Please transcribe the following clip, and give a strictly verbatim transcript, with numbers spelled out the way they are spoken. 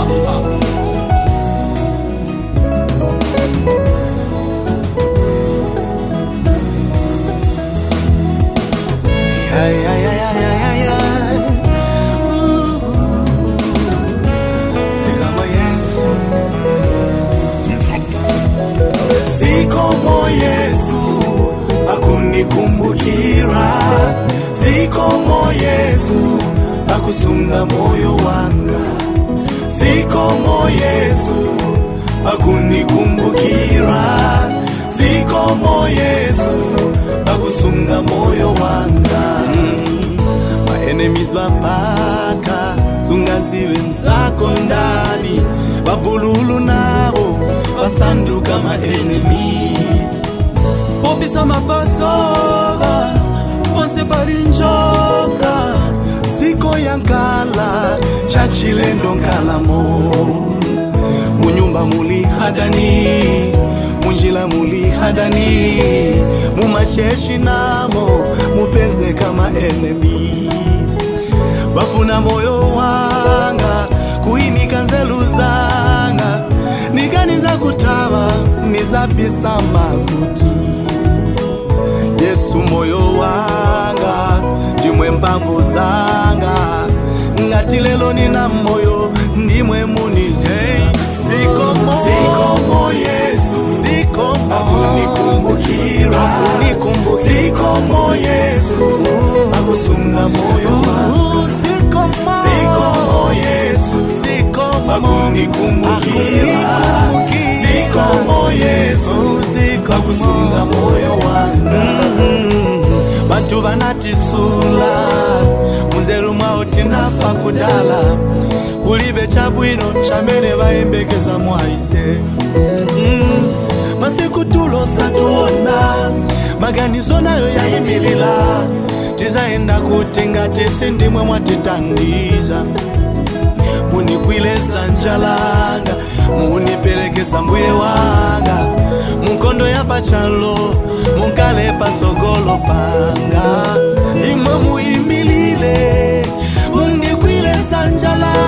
Ay, ay, ay, ay, ay, ay, ay. Uh, Sikama Yesu, Sikomo Yesu, akunikumbukira. Sikomo Yesu, akusunga moyo wanga. Sikomo Yesu, akunikumbukira. Sikomo Yesu, akusunga moyo wanga. My enemies wapaka, sungaziwe msako ndani. Wabululu nabo, wasanduka my enemies. Popisa mapasova, ponse palinjoka. Siko yankala, chachile ndonkalamo. Munyumba muli hadani, munjila muli hadani. Mumacheshi namo, mupeze kama enemies. Bafuna moyo wanga, kuinika nzelu zanga. Niganiza kutava, nizapisa makuti. Yesu moyo wanga, ndimwe mbavu zanga. Ngati lelo nina moyo, ndimwe munize. Sikomo, Sikomo Yesu, Sikomo akunikumbukira, akunikumbukira. Sikomo Yesu, akusunga moyo wanga. Sikomo, Sikomo Yesu, Sikomo akunikumbukira. Sikomo Yesu, Sikomo akusunga moyo wanga. Bantu banatisula, munzeru mwao tinafa kudala. Kulibe chabwino, chamene baembekeza mwaise. Mm. Masiku tulo satuona, maganizo nayo ya imilila. Tizaenda kutenga tesi ndimwe mwatitandiza. Munikwileza njalanga, munipelekeza mbuye wanga. Munkondo ya pachalo, munkale pasogolo panga. Imwe muimilile, munikwileza njalanga.